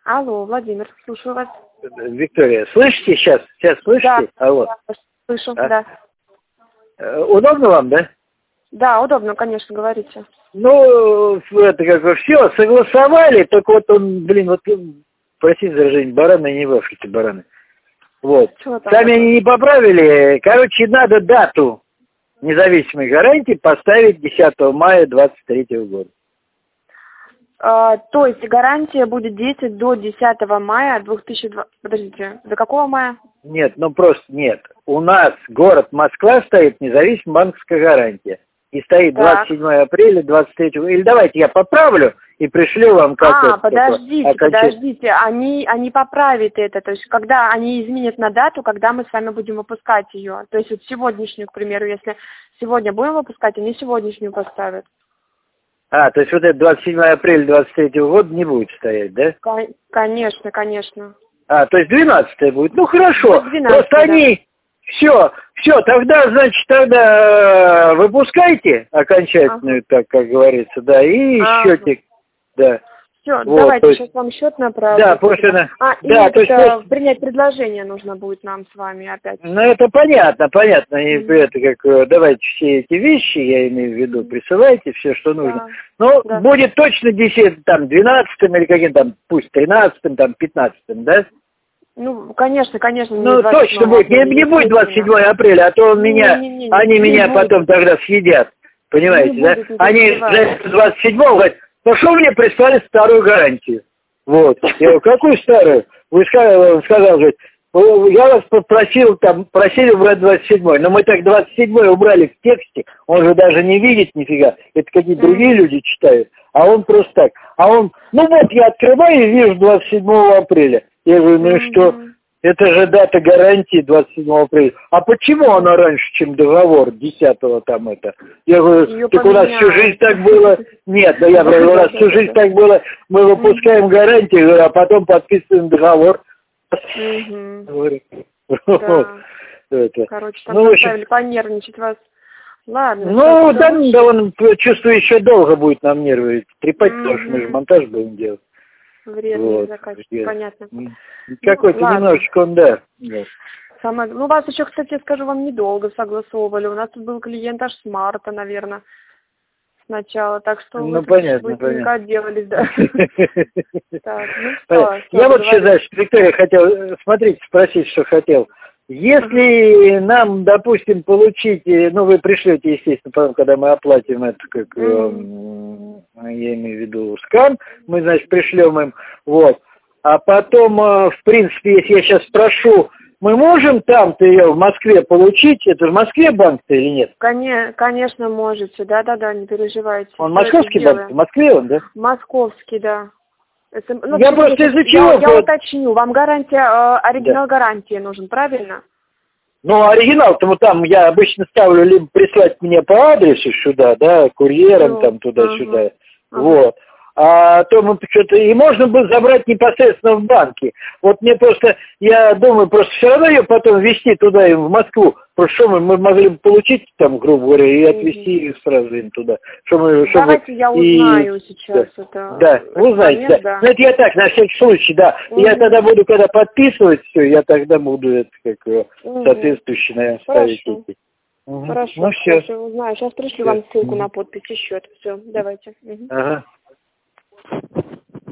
Алло, Владимир, слушаю вас. Виктория, слышите сейчас? Сейчас слышите? Да, Алло. слышу, А? да. Удобно вам, да? Да, удобно, конечно, говорите. Ну, это как бы все, согласовали, только вот он, простите за выражение, бараны не в Африке, бараны. Вот. Сами они не поправили, короче, надо дату независимой гарантии поставить 10 мая 23 года. То есть гарантия будет действовать до 10 мая 2020... Подождите, до какого мая? Нет, просто нет. У нас город Москва стоит независимая банковская гарантия. И стоит 27 апреля 23 года. Или давайте я поправлю и пришлю вам как-то. Подождите, они поправят это. То есть когда они изменят на дату, когда мы с вами будем выпускать ее. То есть вот сегодняшнюю, к примеру, если сегодня будем выпускать, они сегодняшнюю поставят. То есть вот это 27 апреля 23 года не будет стоять, да? Конечно, конечно. То есть 12 будет. Ну хорошо. 12, просто они... Все, тогда выпускайте окончательную, так как говорится, да, и счетик, да. Все, вот, давайте сейчас вам счет направлю. Да, просто... принять предложение нужно будет нам с вами опять. Ну, это понятно. И это как, давайте все эти вещи, я имею в виду, присылайте все, что нужно. Но будет точно 10, там, 12-м или каким там, пусть 13-м, там, 15-м, да? Ну, конечно. Ну, точно будет. Не будет 27 апреля, а то они меня потом тогда съедят. Понимаете, да? Они 27-го говорят, ну что мне прислали старую гарантию? Вот. Я говорю, какую старую? Вы сказал, говорит, я вас просили убрать 27-й, но мы так 27-й убрали в тексте, он же даже не видит нифига. Это какие-то другие люди читают, а он просто так. Я открываю и вижу 27 апреля. Я говорю, ну и что? Это же дата гарантии 27 апреля. А почему она раньше, чем договор 10-го там это? Я говорю, так у нас всю жизнь так было. Нет, я говорю, у нас всю жизнь так было. Мы выпускаем гарантию, а потом подписываем договор. Короче, там заставили понервничать вас. Ладно. Он, чувствую, еще долго будет нам нервы трепать, потому что мы же монтаж будем делать. Вредный заказчик, понятно. Какой-то немножечко он, да. Вас еще, кстати, скажу, вам недолго согласовывали. У нас тут был клиент аж с марта, наверное, сначала. Так что быстренько отделались, да. Я вот еще, знаешь, Виктория хотел, спросить, что хотел. Если нам, допустим, получить, вы пришлете, естественно, потом, когда мы оплатим это, я имею в виду скан, мы, значит, пришлем им, а потом, в принципе, если я сейчас спрошу, мы можем там-то ее в Москве получить, это в Москве банк-то или нет? Конечно, можете, да, не переживайте. Он московский банк, в Москве он, да? Московский, да. Я просто из-за чего? Я уточню, вам оригинал гарантии нужен, правильно? Оригинал-то там я обычно ставлю либо прислать мне по адресу сюда, да, курьером там туда-сюда, А то мы что-то... И можно было забрать непосредственно в банке. Мне просто... Я думаю, просто все равно ее потом везти туда, в Москву. Просто что мы могли бы получить там, грубо говоря, и отвезти их сразу им туда. Давайте я узнаю сейчас это. Да, узнаете, да. Это я так, на всякий случай, да. Я тогда буду, когда подписывать все, я тогда буду это соответствующе, наверное, ставить эти. Хорошо, все. Узнаю. Сейчас пришлю вам ссылку на подпись и счет. Все, давайте. Ага.